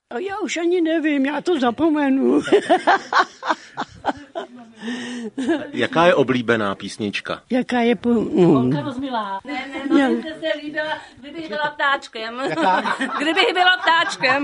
A já už ani nevím, já to zapomenu. Jaká je oblíbená písnička? Jaká je Holka rozmilá. Ne, jste se líbila, kdybych byla ptáčkem. Kdybych byla ptáčkem.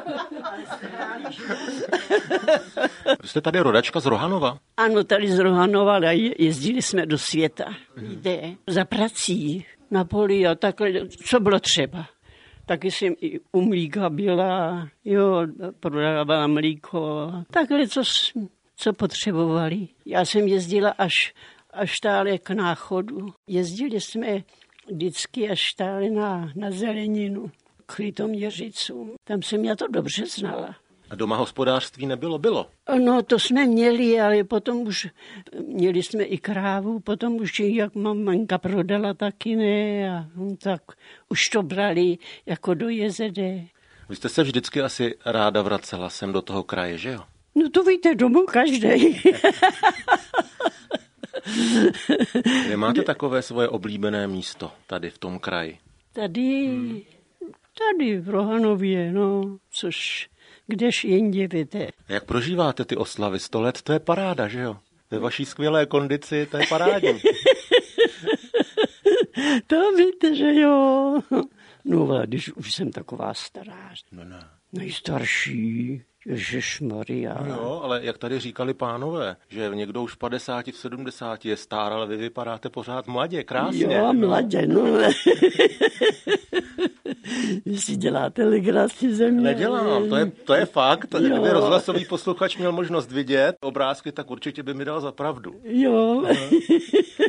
Vy jste tady rodačka z Rohanova? Ano, tady z Rohanova, ale jezdili jsme do světa. Jde za prací na poli a takhle, co bylo třeba. Taky jsem i u mlíka byla, jo, prodávala mlíko. Takhle, co potřebovali. Já jsem jezdila až tále k náchodu. Jezdili jsme vždycky až tále na zeleninu, k Litoměřicům. Tam jsem já to dobře znala. A doma hospodářství nebylo? Bylo? No, to jsme měli, ale potom už měli jsme i krávu, potom už jak maminka prodala, taky ne. A tak už to brali jako do JZD. Vy jste se vždycky asi ráda vracela sem do toho kraje, že jo? No to víte, domů každej. Vy máte takové svoje oblíbené místo tady v tom kraji? Tady v Rohanově, no, což kdež jinde, víte. Jak prožíváte ty oslavy? 100 let, to je paráda, že jo? Ve vaší skvělé kondici, to je parádní. To víte, že jo. No, ale když už jsem taková stará. No ne. Nejstarší. Ježišmarja. No jo, ale jak tady říkali pánové, že někdo už v 50, v 70 je star, ale vy vypadáte pořád mladě, krásně. Jo, mladě, no. Vy si děláte legraci ze mě. Nedělám, to je fakt. Kdyby rozhlasový posluchač měl možnost vidět obrázky, tak určitě by mi dal za pravdu. Jo.